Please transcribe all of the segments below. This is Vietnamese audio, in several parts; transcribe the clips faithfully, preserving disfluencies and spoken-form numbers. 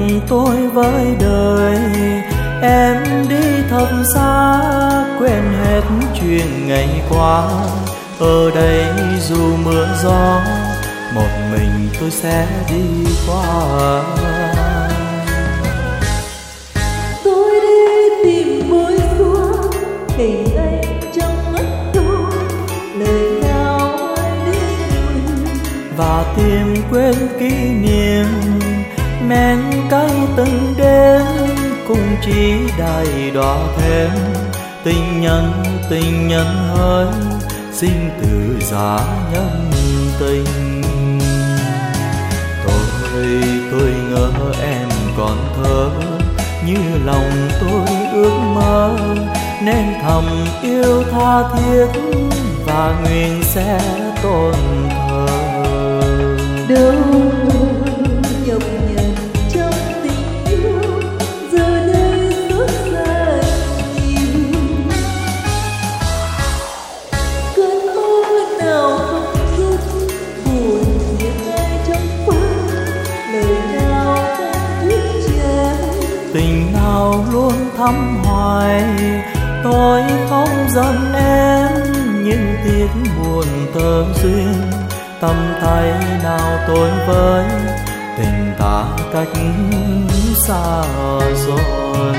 tôi với đời. Em đi thật xa quên hết chuyện ngày qua. Ở đây dù mưa gió một mình tôi sẽ đi qua. Tôi đi tìm mối xóa hình ảnh trong mắt tôi, lời nào ai đến và tìm quên kỷ niệm men cay từng đêm, cũng chỉ đầy đọa thêm tình nhân tình nhân hỡi, sinh từ giả nhân tình. Tôi tôi ngỡ em còn thơ như lòng tôi ước mơ, nên thầm yêu tha thiết và nguyện sẽ tôn thờ. đâu nhọc nhằn trong tình yêu, giờ đây xót xa nhiều. Cơn mơ nào không dứt buồn những ai trong phút, lời nào không thuyết trái, tình nào luôn thắm hoài. Tôi không giận em nhưng tiếc buồn tơ duyên, tầm tay nào tôi với tình ta cách xa rồi.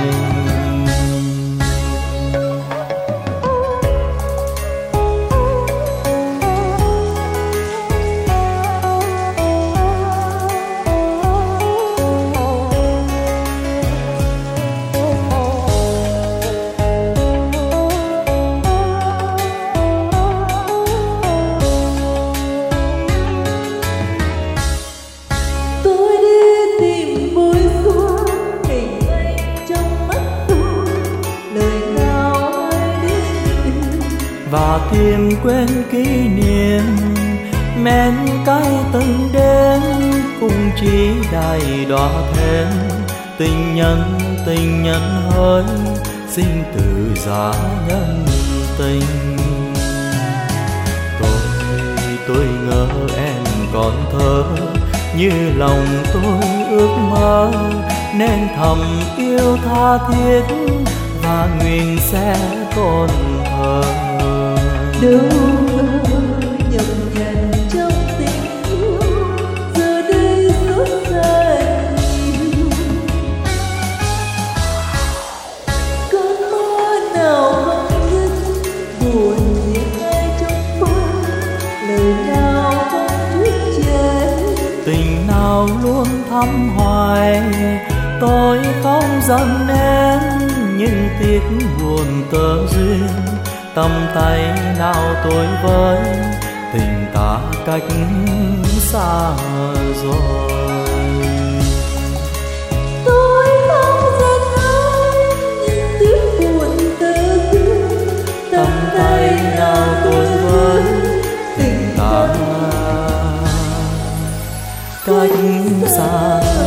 Và tìm quên kỷ niệm men cay từng đêm, cũng chỉ đầy đọa thêm tình nhân tình nhân hỡi, sinh từ giả nhân tình. Tôi tôi ngỡ em còn thơ như lòng tôi ước mơ, nên thầm yêu tha thiết và nguyện sẽ tôn thờ. đâu nhọc nhằn trong tình yêu, giờ đây xót xa nhiều. Cơn mơ nào không dứt buồn những ai trong phút, lời nào không thuyết trái, tình nào luôn thắm hoài. Tôi không giận em nhưng tiếc buồn tơ duyên, tầm tay nào tôi với tình ta cách xa rồi. Tôi không giận ai nhưng tiếc buồn tơ duyên, Tầm tay nào tôi với tình ta cách xa